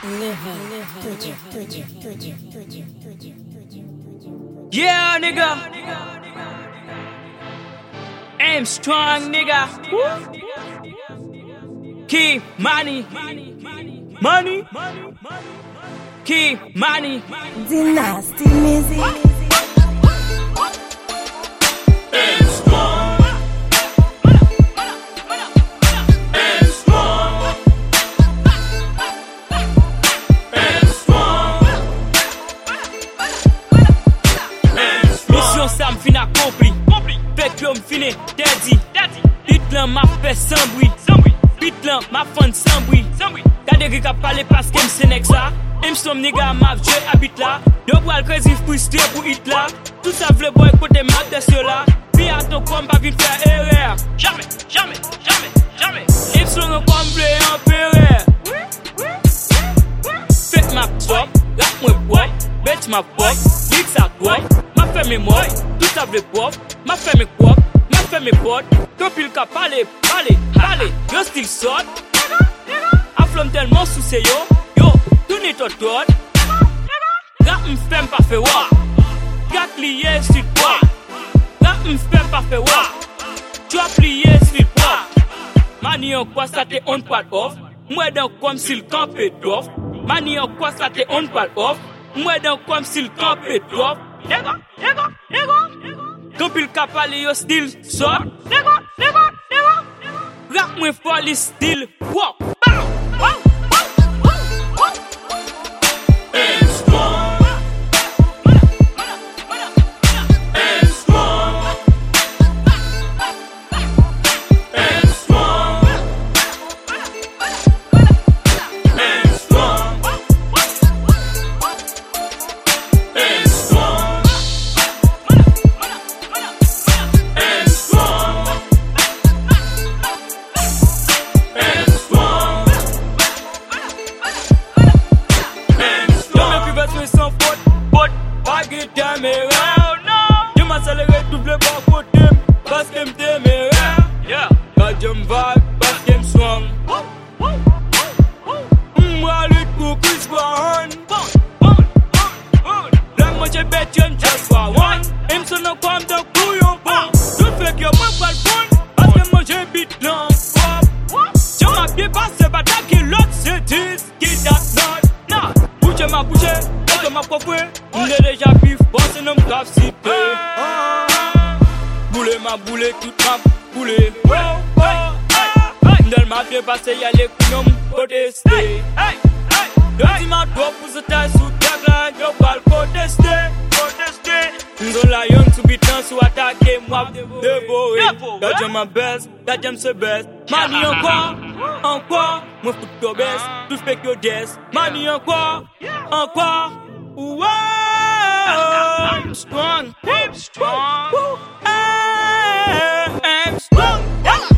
Yeah, nigga. Aim strong, nigga. Key money. Key money. Dynasty music. Aim strong. Aim strong. Aim strong. Mission ça m'fin accompli. Pèk yo m'fine daddy. Bit lan m'a fait sans bruit. Bit lan m'a fond sans bruit. Gade ki ka pale paske m'senek sa. M'som nigga m'a jwe habit la. Yo bral crazy frustré pour hit la. Tout ça vle boy côté m'a desyo la. Pi a ton kom pa vin faire erreur. Jamais. M'som yon kom vle en perreur. Fèt ma pop, rap mwen pop. Bitch ma pop, lik sa pop. Ma fait mes moy, tout ça vle pop. Ma fait mes pop, ma fait mes potes. Kopil ka pale, yo still sort. Aflom tellement sous se yo, tout n'est tot tot. Rap m'fem pa fe wa, gat liye street pop. Rap m'fem pa fe wa, drop liye street pop. Mani an kwa sa te on pad off, mwen dan kom sil kampe dof. Mani an kwa sa te on pad off, mwen dan kom sil kampe dof. Nigga. Kopil ka pale yo still sort. Nigga. Rap mwen foli still wop. Aim strong. Aim strong. Aim strong. Aim strong. Aim strong. Aim strong. Sans faute, pas que téméraire. Je m'accélère double bas côté, parce que m'téméraire. Quand je m'vibe, parce que m'swang. M'alutte pour Chris Brown. La moitié bête, j'aime just for one. M'son non comme de couillon bon. Tout fait que moi pas le bon, parce que moi j'ai beat l'enfant. Je m'habille pas, c'est pas ta qui l'autre, c'est 10 qui date non. Bouche ma bouche. Ma propre, m'le déjà pif, bon c'est non m'grave cité. Boule ma boule, toute ma boule. M'del ma dépassé, y'a les couillons m'protester. Yo di ma dope pour se taille sous tag là, yo pal contester. M'zon la yon sous bitan, sous attaquer, moi dévorer. Là j'aime ma baisse, là j'aime se baisse. Mani encore, moi fout to baisse, tout fait que yes. Mani encore. Whoa, I'm strong. I'm strong.